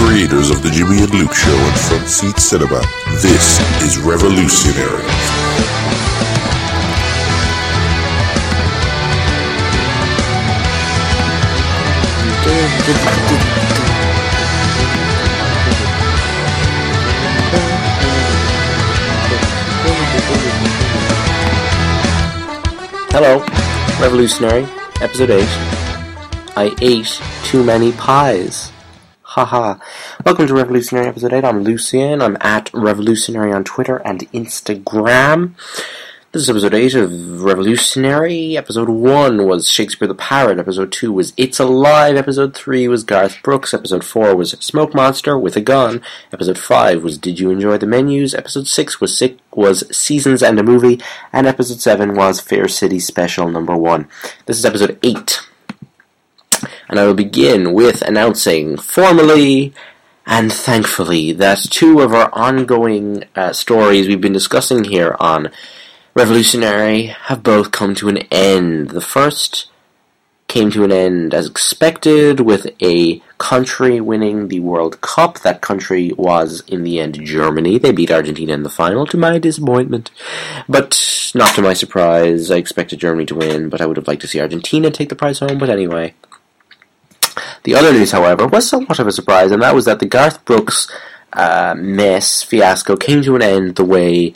creators of the Jimmy and Luke Show and Front Seat Cinema, this is Revolutionary. Hello, Revolutionary, Episode 8. I ate too many pies. Haha. Welcome to Revolutionary Episode 8. I'm Lucian. I'm at Revolutionary on Twitter and Instagram. This is Episode 8 of Revolutionary. Episode 1 was Shakespeare the Parrot. Episode 2 was It's Alive. Episode 3 was Garth Brooks. Episode 4 was Smoke Monster with a Gun. Episode 5 was Did You Enjoy the Menus? Episode 6 was Seasons and a Movie. And Episode 7 was Fair City Special number 1. This is Episode 8. And I will begin with announcing formally and thankfully that two of our ongoing stories we've been discussing here on Revolutionary have both come to an end. The first came to an end as expected with a country winning the World Cup. That country was, in the end, Germany. They beat Argentina in the final, to my disappointment. But not to my surprise. I expected Germany to win, but I would have liked to see Argentina take the prize home. But anyway. The other news, however, was somewhat of a surprise, and that was that the Garth Brooks fiasco came to an end the way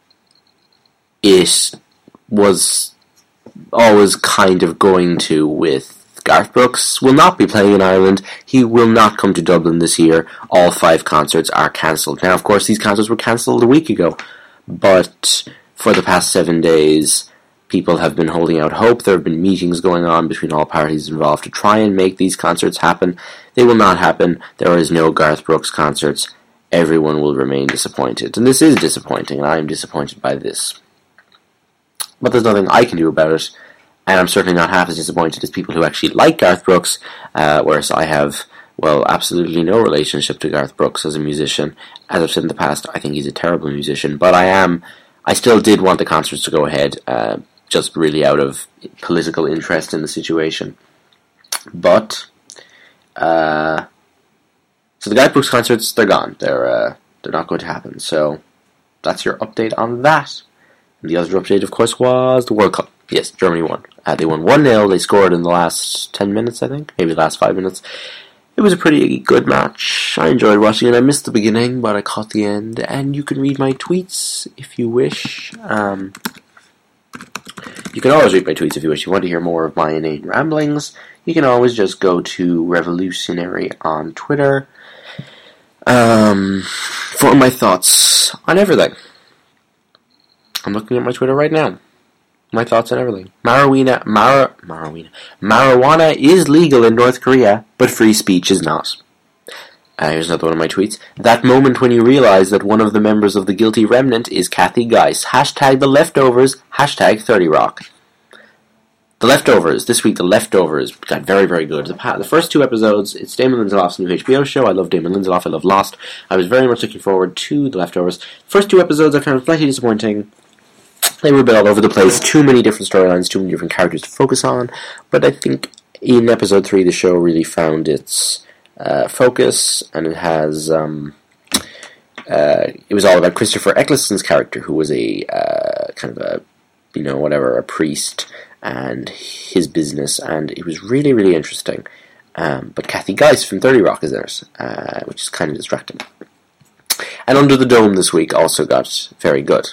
it was always kind of going to, with Garth Brooks will not be playing in Ireland. He will not come to Dublin this year. All 5 concerts are cancelled. Now, of course, these concerts were cancelled a week ago, but for the past 7 days, people have been holding out hope. There have been meetings going on between all parties involved to try and make these concerts happen. They will not happen. There is no Garth Brooks concerts. Everyone will remain disappointed. And this is disappointing, and I am disappointed by this. But there's nothing I can do about it, and I'm certainly not half as disappointed as people who actually like Garth Brooks, whereas I have, well, absolutely no relationship to Garth Brooks as a musician. As I've said in the past, I think he's a terrible musician, but I still did want the concerts to go ahead, just really out of political interest in the situation. But, so the Garth Brooks concerts, they're gone. They're not going to happen. So, that's your update on that. And the other update, of course, was the World Cup. Yes, Germany won. They won 1-0. They scored in the last 10 minutes, I think. Maybe the last 5 minutes. It was a pretty good match. I enjoyed watching it. I missed the beginning, but I caught the end. And you can read my tweets if you wish. You can always read my tweets if you wish. If you want to hear more of my inane ramblings, you can always just go to Revolutionary on Twitter for my thoughts on everything. I'm looking at my Twitter right now. My thoughts on everything. Marijuana is legal in North Korea, but free speech is not. Here's another one of my tweets. That moment when you realize that one of the members of the guilty remnant is Kathy Geis. Hashtag the leftovers. Hashtag 30Rock. The Leftovers. This week, The Leftovers got very, very good. The first 2 episodes, it's Damon Lindelof's new HBO show. I love Damon Lindelof. I love Lost. I was very much looking forward to The Leftovers. First 2 episodes I found slightly disappointing. They were a bit all over the place. Too many different storylines, too many different characters to focus on. But I think in episode 3, the show really found its focus, and it has it was all about Christopher Eccleston's character, who was a kind of a a priest, and his business, and it was really, really interesting. But Kathy Geis from 30 Rock is in it, which is kind of distracting. And Under the Dome this week also got very good.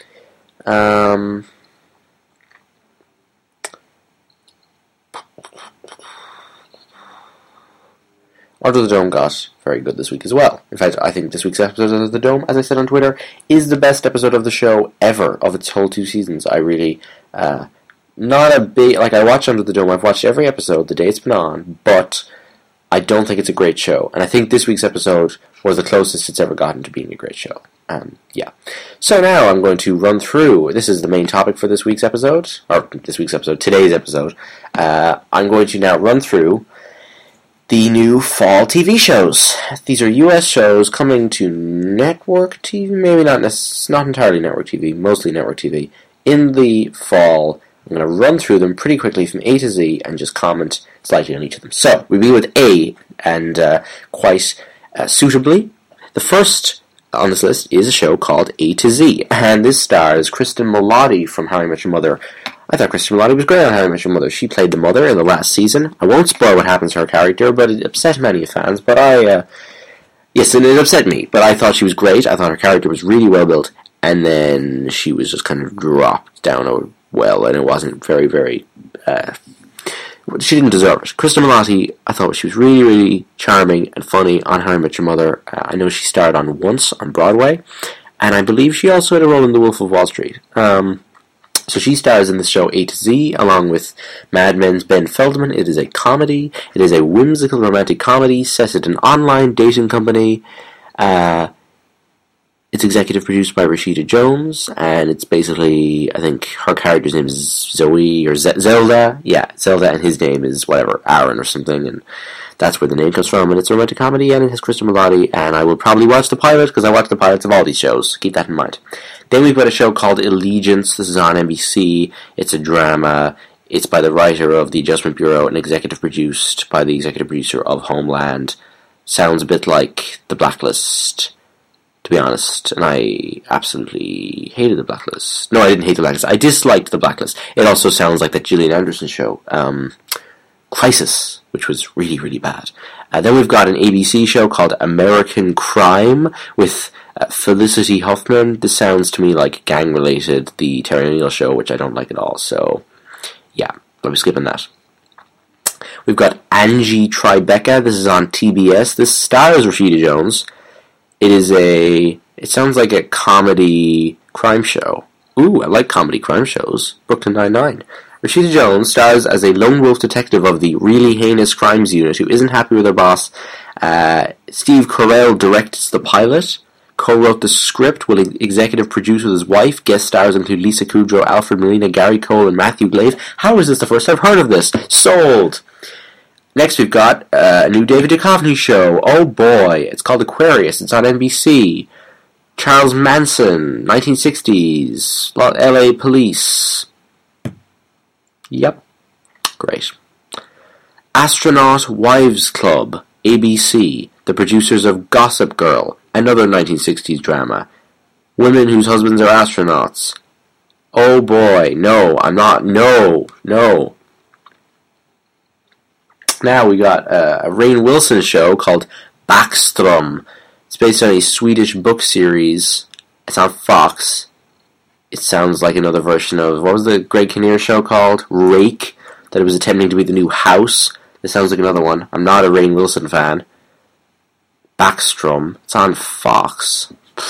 Under the Dome got very good this week as well. In fact, I think this week's episode of Under the Dome, as I said on Twitter, is the best episode of the show ever, of its whole 2 seasons. I really, I watch Under the Dome, I've watched every episode the day it's been on, but I don't think it's a great show. And I think this week's episode was the closest it's ever gotten to being a great show. So now I'm going to run through, this is the main topic for today's episode. I'm going to now run through the new fall TV shows. These are US shows coming to network TV, maybe not entirely network TV, mostly network TV, in the fall. I'm going to run through them pretty quickly from A to Z and just comment slightly on each of them. So, we begin with A, and quite suitably. The first on this list is a show called A to Z, and this stars Kristen Milotti from How I Met Your Mother. I thought Kristen Milotti was great on How I Met Your Mother. She played the mother in the last season. I won't spoil what happens to her character, but it upset many fans. But yes, and it upset me. But I thought she was great. I thought her character was really well built, and then she was just kind of dropped down a well, and it wasn't very, very. She didn't deserve it. Kristen Milotti, I thought she was really, really charming and funny on How I Met Your Mother. I know she starred on Once on Broadway, and I believe she also had a role in The Wolf of Wall Street. So she stars in the show A to Z, along with Mad Men's Ben Feldman. It is a comedy. It is a whimsical romantic comedy set at an online dating company. It's executive produced by Rashida Jones, and it's basically, I think her character's name is Zoe, or Zelda. Yeah, Zelda, and his name is whatever, Aaron or something, and that's where the name comes from, and it's a romantic comedy, and it has Kristen Milotti, and I will probably watch the pilot, because I watch the pilots of all these shows. Keep that in mind. Then we've got a show called Allegiance. This is on NBC. It's a drama. It's by the writer of The Adjustment Bureau and executive produced by the executive producer of Homeland. Sounds a bit like The Blacklist, to be honest, and I absolutely hated The Blacklist. No, I didn't hate The Blacklist. I disliked The Blacklist. It also sounds like that Gillian Anderson show, Crisis, which was really, really bad. Then we've got an ABC show called American Crime with Felicity Huffman. This sounds to me like gang-related, the Terry O'Neill show, which I don't like at all. So, yeah, I'll be skipping that. We've got Angie Tribeca. This is on TBS. This stars Rashida Jones. It sounds like a comedy crime show. Ooh, I like comedy crime shows. Brooklyn Nine-Nine. Rashida Jones stars as a lone wolf detective of the Really Heinous Crimes Unit who isn't happy with her boss. Steve Carell directs the pilot, co-wrote the script, will executive produce with his wife. Guest stars include Lisa Kudrow, Alfred Molina, Gary Cole, and Matthew Glave. How is this the first I've heard of this? Sold! Next we've got a new David Duchovny show. Oh boy, it's called Aquarius. It's on NBC. Charles Manson, 1960s, LA Police. Yep, great. Astronaut Wives Club, ABC, the producers of Gossip Girl, another 1960s drama. Women whose husbands are astronauts. Oh boy, no, I'm not, no. Now we got a Rainn Wilson show called Backstrom. It's based on a Swedish book series. It's on Fox. It sounds like another version of, what was the Greg Kinnear show called? Rake, that it was attempting to be the new House. This sounds like another one. I'm not a Rainn Wilson fan. Backstrom. It's on Fox.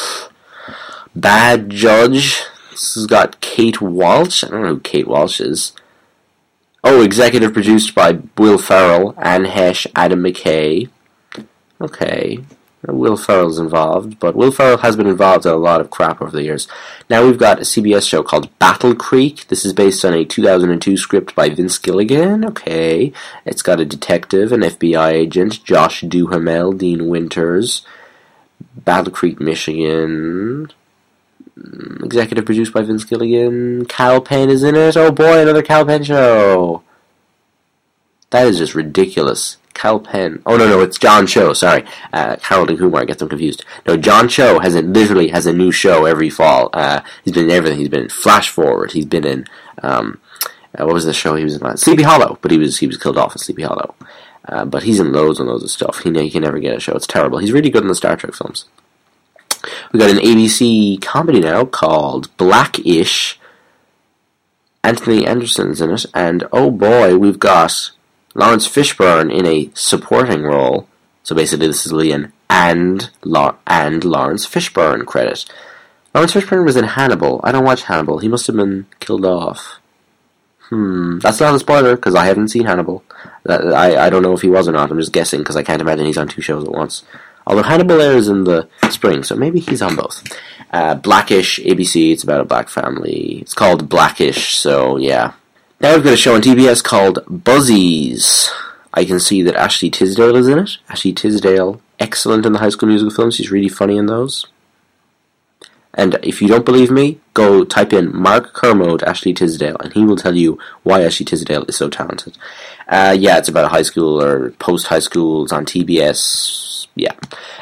Bad Judge. This has got Kate Walsh. I don't know who Kate Walsh is. Oh, executive produced by Will Ferrell, Anne Heche, Adam McKay. Okay, Will Ferrell's involved, but Will Ferrell has been involved in a lot of crap over the years. Now we've got a CBS show called Battle Creek. This is based on a 2002 script by Vince Gilligan. Okay, it's got a detective, an FBI agent, Josh Duhamel, Dean Winters. Battle Creek, Michigan. Executive produced by Vince Gilligan. Cal Penn is in it. Oh boy, another Cal Penn show. That is just ridiculous. Cal Penn. Oh no, it's John Cho. Sorry, Harold and Kumar. I get them confused. No, John Cho literally has a new show every fall. He's been in everything. He's been in Flash Forward. He's been in what was the show he was in? Sleepy Hollow. But he was killed off in Sleepy Hollow. But he's in loads and loads of stuff. He can never get a show. It's terrible. He's really good in the Star Trek films. We got an ABC comedy now called Blackish. Anthony Anderson's in it, and oh boy, we've got Lawrence Fishburne in a supporting role. So basically, this is Liam and Lawrence Fishburne credit. Lawrence Fishburne was in Hannibal. I don't watch Hannibal. He must have been killed off. That's not a spoiler because I haven't seen Hannibal. I don't know if he was or not. I'm just guessing because I can't imagine he's on two shows at once. Although Hannibal airs in the spring, so maybe he's on both. Blackish, ABC, it's about a black family. It's called Blackish, so yeah. Now we've got a show on TBS called Buzzies. I can see that Ashley Tisdale is in it. Ashley Tisdale, excellent in the High School Musical films. She's really funny in those. And if you don't believe me, go type in Mark Kermode, Ashley Tisdale, and he will tell you why Ashley Tisdale is so talented. Yeah, it's about a high school or post-high school. It's on TBS. Yeah.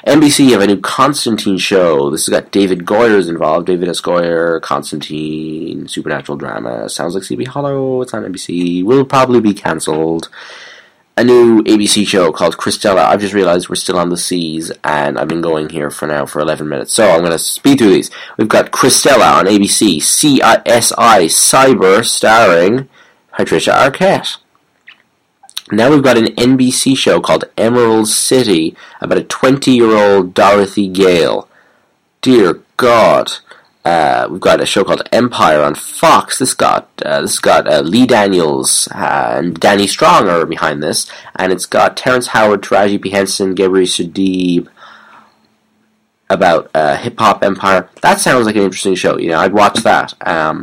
NBC, you have a new Constantine show. This has got David Goyer's involved. David S. Goyer, Constantine, supernatural drama. Sounds like CB Hollow. It's on NBC. Will probably be cancelled. A new ABC show called Christella. I've just realized we're still on the C's, and I've been going here for 11 minutes. So I'm going to speed through these. We've got Christella on ABC. CSI Cyber, starring Patricia Arquette. Now we've got an NBC show called Emerald City about a 20-year-old Dorothy Gale. Dear God. We've got a show called Empire on Fox. This got Lee Daniels and Danny Strong are behind this, and it's got Terrence Howard, Taraji P. Henson, Gabriel Shadid about hip hop empire. That sounds like an interesting show. I'd watch that.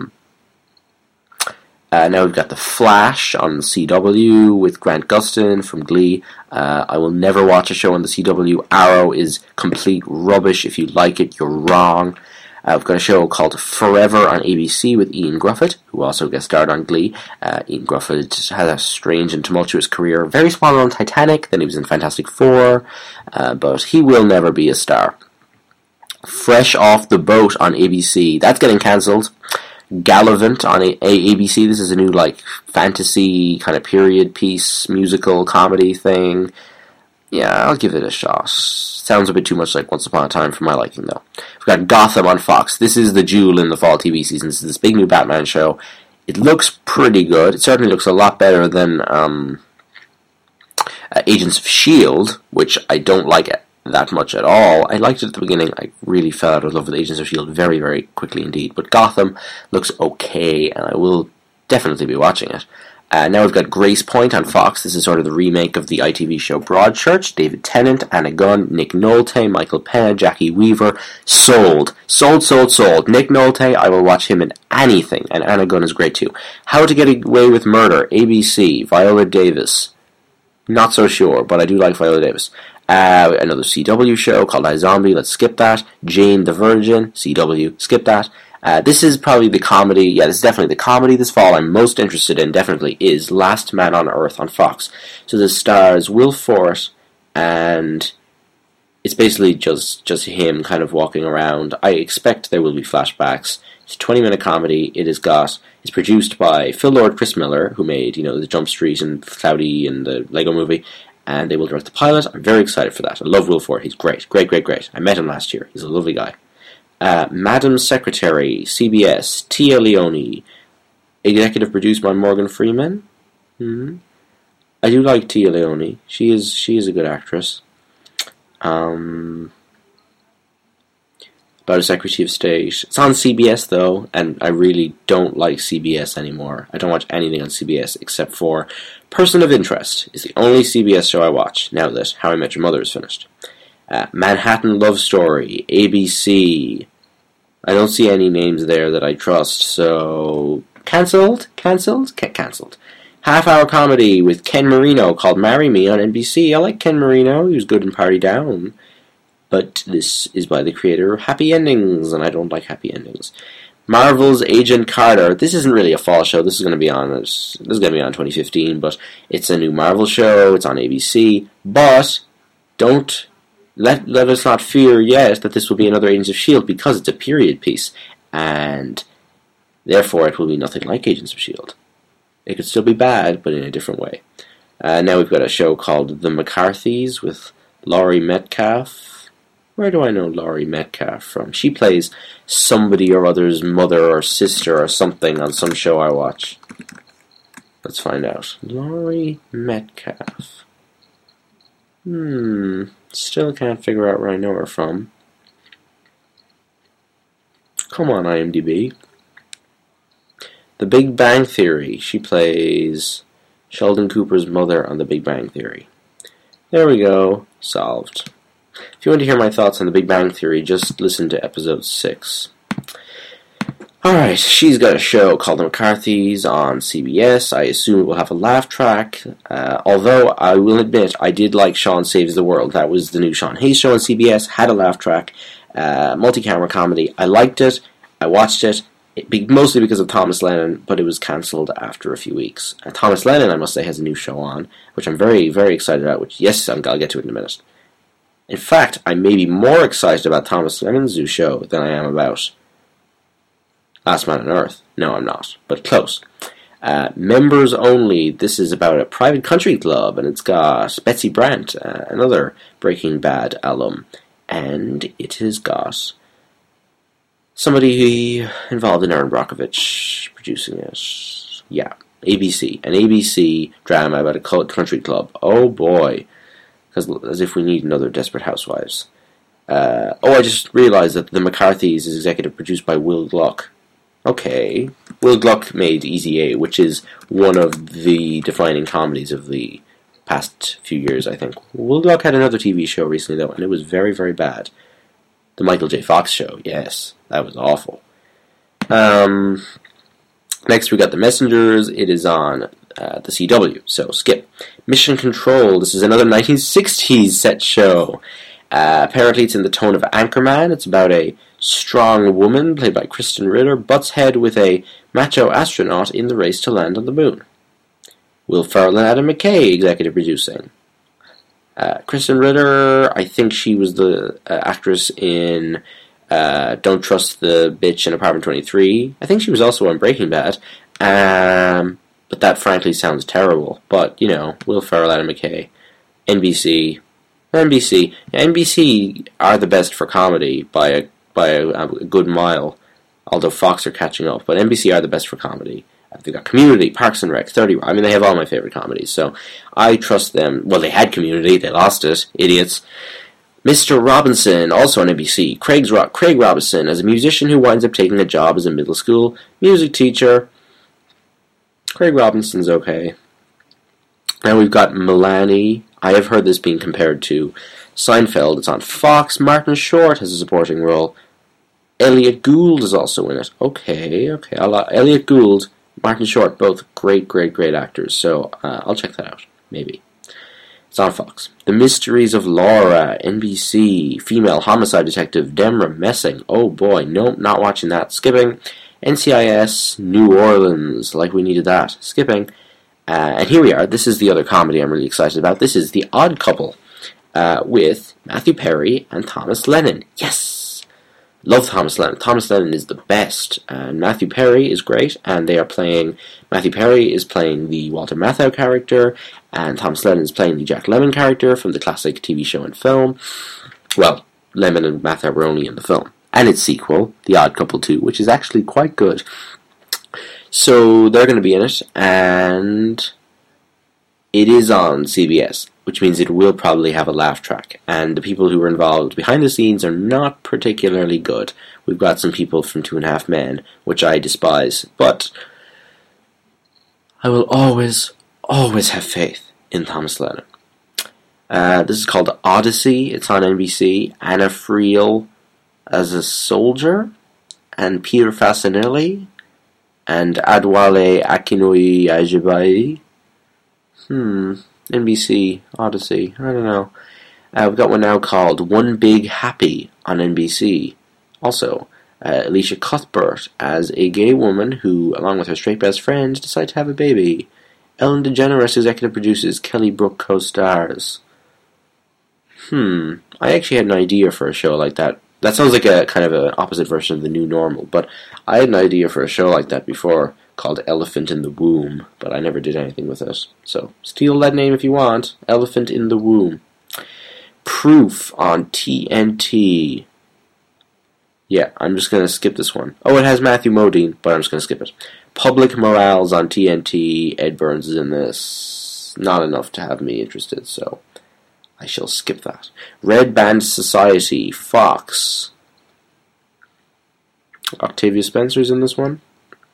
Now we've got The Flash on the CW with Grant Gustin from Glee. I will never watch a show on the CW. Arrow is complete rubbish. If you like it, you're wrong. We've got a show called Forever on ABC with Ian Gruffett, who also guest starred on Glee. Ian Gruffett had a strange and tumultuous career. Very small on Titanic, then he was in Fantastic Four, but he will never be a star. Fresh Off the Boat on ABC. That's getting cancelled. Gallivant on ABC. This is a new fantasy kind of period piece, musical comedy thing. Yeah, I'll give it a shot. Sounds a bit too much like Once Upon a Time for my liking, though. We've got Gotham on Fox. This is the jewel in the fall TV season. This is this big new Batman show. It looks pretty good. It certainly looks a lot better than Agents of S.H.I.E.L.D., which I don't like that much at all. I liked it at the beginning. I really fell out of love with Agents of S.H.I.E.L.D. very, very quickly indeed. But Gotham looks okay, and I will definitely be watching it. Now we've got Grace Point on Fox. This is sort of the remake of the ITV show Broadchurch. David Tennant, Anna Gunn, Nick Nolte, Michael Pena, Jackie Weaver. Sold. Nick Nolte, I will watch him in anything, and Anna Gunn is great too. How to Get Away with Murder, ABC, Viola Davis. Not so sure, but I do like Viola Davis. Another CW show called iZombie, let's skip that. Jane the Virgin, CW, skip that. This is probably the comedy, this is definitely the comedy this fall I'm most interested in, definitely, is Last Man on Earth on Fox. So this stars Will Forte, and it's basically just him kind of walking around. I expect there will be flashbacks. It's a 20-minute comedy. It's produced by Phil Lord, Chris Miller, who made, the Jump Street and Cloudy and the Lego Movie, and they will direct the pilot. I'm very excited for that. I love Will Forte. He's great. Great. I met him last year. He's a lovely guy. Madam Secretary, CBS, Tia Leone, executive produced by Morgan Freeman. I do like Tia Leone. She is a good actress. About a Secretary of State. It's on CBS though, and I really don't like CBS anymore. I don't watch anything on CBS except for Person of Interest. It's the only CBS show I watch now that How I Met Your Mother is finished. Manhattan Love Story, ABC. I don't see any names there that I trust, so cancelled. Half-hour comedy with Ken Marino called Marry Me on NBC. I like Ken Marino. He was good in Party Down. But this is by the creator of Happy Endings, and I don't like happy endings. Marvel's Agent Carter. This isn't really a fall show. This is going to be on 2015, but it's a new Marvel show. It's on ABC. But don't let us not fear yet that this will be another Agents of S.H.I.E.L.D. because it's a period piece, and therefore it will be nothing like Agents of S.H.I.E.L.D. It could still be bad, but in a different way. Now we've got a show called The McCarthys with Laurie Metcalf. Where do I know Laurie Metcalf from? She plays somebody or other's mother or sister or something on some show I watch. Let's find out. Laurie Metcalf. Still can't figure out where I know her from. Come on, IMDb. The Big Bang Theory. She plays Sheldon Cooper's mother on The Big Bang Theory. There we go. Solved. If you want to hear my thoughts on The Big Bang Theory, just listen to episode 6. Alright, she's got a show called The McCarthys on CBS. I assume it will have a laugh track. Although, I will admit, I did like Sean Saves the World. That was the new Sean Hayes show on CBS. Had a laugh track. Multi-camera comedy. I liked it. I watched it. Mostly because of Thomas Lennon, but it was cancelled after a few weeks. Thomas Lennon, I must say, has a new show on, which I'm very, very excited about. Which, yes, I'll get to it in a minute. In fact, I may be more excited about Thomas Lennon's new show than I am about Last Man on Earth. No, I'm not, but close. Members only. This is about a private country club, and it's got Betsy Brandt, another Breaking Bad alum, and it has got somebody involved in Aaron Brockovich producing it. Yeah, ABC. An ABC drama about a country club. Oh boy. As if we need another Desperate Housewives. I just realised that The McCarthys is executive produced by Will Gluck. Okay. Will Gluck made Easy A, which is one of the defining comedies of the past few years, I think. Will Gluck had another TV show recently, though, and it was very, very bad. The Michael J. Fox Show, yes. That was awful. Next we got The Messengers. It is on the CW, so skip. Mission Control. This is another 1960s set show. Apparently it's in the tone of Anchorman. It's about a strong woman, played by Kristen Ritter, butts head with a macho astronaut in the race to land on the moon. Will Ferrell and Adam McKay executive producing. Kristen Ritter, I think she was the actress in Don't Trust the Bitch in Apartment 23. I think she was also on Breaking Bad. But that frankly sounds terrible. But, Will Ferrell, Adam McKay, NBC are the best for comedy by a good mile, although Fox are catching up. But NBC are the best for comedy. They've got Community, Parks and Rec, 30 Rock. I mean, they have all my favorite comedies, so I trust them. Well, they had Community, they lost it, idiots. Mr. Robinson, also on NBC. Craig Robinson, as a musician who winds up taking a job as a middle school music teacher. Craig Robinson's okay. Now we've got Milani. I have heard this being compared to Seinfeld. It's on Fox. Martin Short has a supporting role. Elliot Gould is also in it. Okay. Elliot Gould, Martin Short, both great actors. So I'll check that out. Maybe. It's on Fox. The Mysteries of Laura, NBC. Female homicide detective Demra Messing. Oh boy, nope, not watching that. Skipping. NCIS, New Orleans. Like we needed that. Skipping. And here we are. This is the other comedy I'm really excited about. This is The Odd Couple with Matthew Perry and Thomas Lennon. Yes! Love Thomas Lennon. Thomas Lennon is the best. And Matthew Perry is great. And they are playing... Matthew Perry is playing the Walter Matthau character. And Thomas Lennon is playing the Jack Lemmon character from the classic TV show and film. Well, Lemmon and Matthau were only in the film. And its sequel, The Odd Couple 2, which is actually quite good. So they're going to be in it, and it is on CBS, which means it will probably have a laugh track. And the people who are involved behind the scenes are not particularly good. We've got some people from 2.5 Men, which I despise, but I will always have faith in Thomas Lennon. This is called Odyssey. It's on NBC. Anna Friel as a soldier, and Peter Fasinelli, and Adwale Akinoi Ajibai. NBC, Odyssey, I don't know. We've got one now called One Big Happy on NBC. Also, Alicia Cuthbert as a gay woman who, along with her straight best friend, decide to have a baby. Ellen DeGeneres executive produces, Kelly Brook co-stars. I actually had an idea for a show like that. That sounds like a kind of an opposite version of The New Normal, but I had an idea for a show like that before called Elephant in the Womb, but I never did anything with it. So, steal that name if you want. Elephant in the Womb. Proof on TNT. Yeah, I'm just going to skip this one. Oh, it has Matthew Modine, but I'm just going to skip it. Public Morals on TNT. Ed Burns is in this. Not enough to have me interested, so I shall skip that. Red Band Society, Fox. Octavia Spencer's in this one.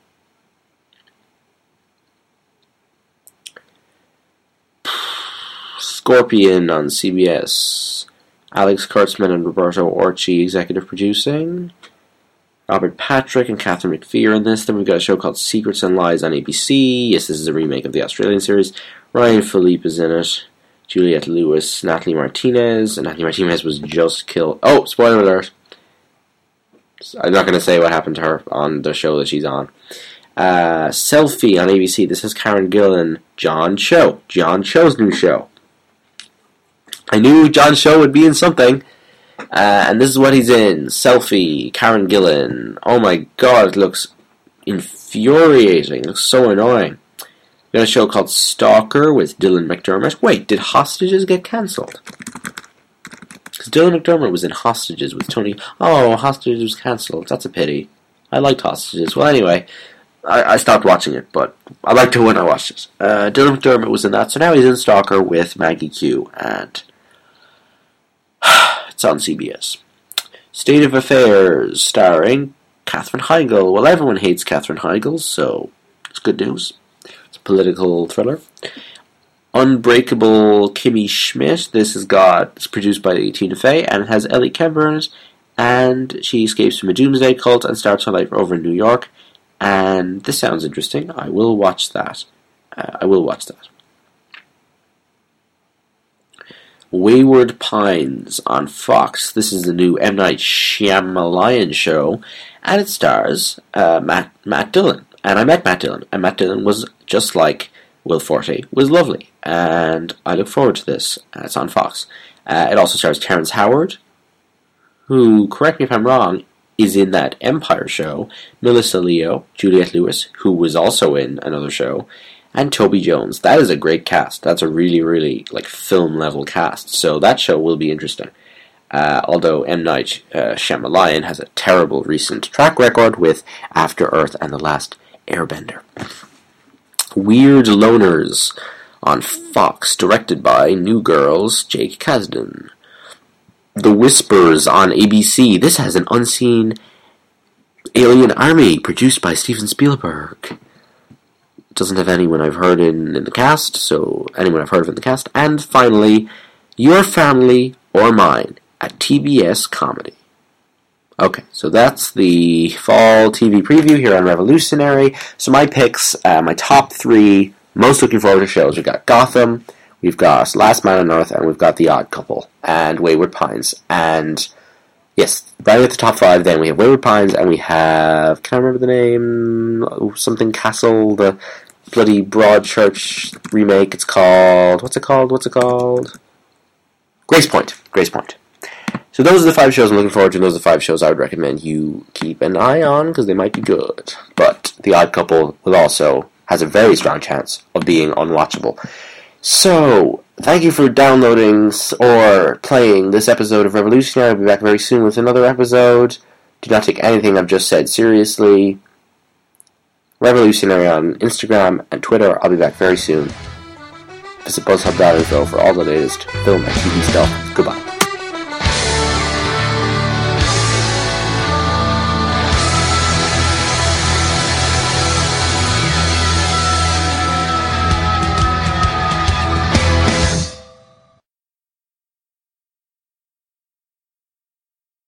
Scorpion on CBS. Alex Kurtzman and Roberto Orci executive producing. Robert Patrick and Catherine McPhee are in this. Then we've got a show called Secrets and Lies on ABC. Yes, this is a remake of the Australian series. Ryan Philippe is in it. Juliette Lewis, Natalie Martinez. And Natalie Martinez was just killed. Oh, spoiler alert. I'm not going to say what happened to her on the show that she's on. Selfie on ABC. This is Karen Gillan. John Cho. John Cho's new show. I knew John Cho would be in something. And this is what he's in. Selfie, Karen Gillan. Oh my god, it looks infuriating. It looks so annoying. We got a show called Stalker with Dylan McDermott. Wait, did Hostages get cancelled? Because Dylan McDermott was in Hostages with Tony... Oh, Hostages was cancelled. That's a pity. I liked Hostages. Well, anyway, I stopped watching it, but I liked it when I watched it. Dylan McDermott was in that, so now he's in Stalker with Maggie Q, and... it's on CBS. State of Affairs, starring Katherine Heigl. Well, everyone hates Katherine Heigl, so it's good news. It's a political thriller. Unbreakable Kimmy Schmidt. It's produced by Tina Fey, and it has Ellie Kemper in it, and she escapes from a doomsday cult and starts her life over in New York, and this sounds interesting. I will watch that. Wayward Pines on Fox. This is the new M. Night Shyamalan show, and it stars Matt Dillon. And I met Matt Dillon, and Matt Dillon was just like Will Forte, was lovely, and I look forward to this. It's on Fox. It also stars Terrence Howard, who, correct me if I'm wrong, is in that Empire show, Melissa Leo, Juliette Lewis, who was also in another show, and Toby Jones. That is a great cast. That's a really, really film-level cast, so that show will be interesting. Although M. Night Shyamalan has a terrible recent track record with After Earth and The Last Airbender. Weird Loners on Fox, directed by New Girl's Jake Kasdan. The Whispers on ABC. This has an unseen alien army, produced by Steven Spielberg. Doesn't have anyone I've heard in the cast, so anyone I've heard of in the cast. And finally, Your Family or Mine at TBS Comedy. Okay, so that's the fall TV preview here on Revolutionary. So my picks, my top 3 most looking forward to shows. We've got Gotham, we've got Last Man on Earth, and we've got The Odd Couple, and Wayward Pines. And yes, right at the top 5 then we have Wayward Pines, and we have, can I remember the name? Something Castle, the bloody Broadchurch remake. It's called, what's it called? Grace Point. So those are the 5 shows I'm looking forward to, and those are the 5 shows I would recommend you keep an eye on, because they might be good. But The Odd Couple has a very strong chance of being unwatchable. So, thank you for downloading or playing this episode of Revolutionary. I'll be back very soon with another episode. Do not take anything I've just said seriously. Revolutionary on Instagram and Twitter. I'll be back very soon. Visit BuzzHub.info for all the latest film and TV stuff. Goodbye.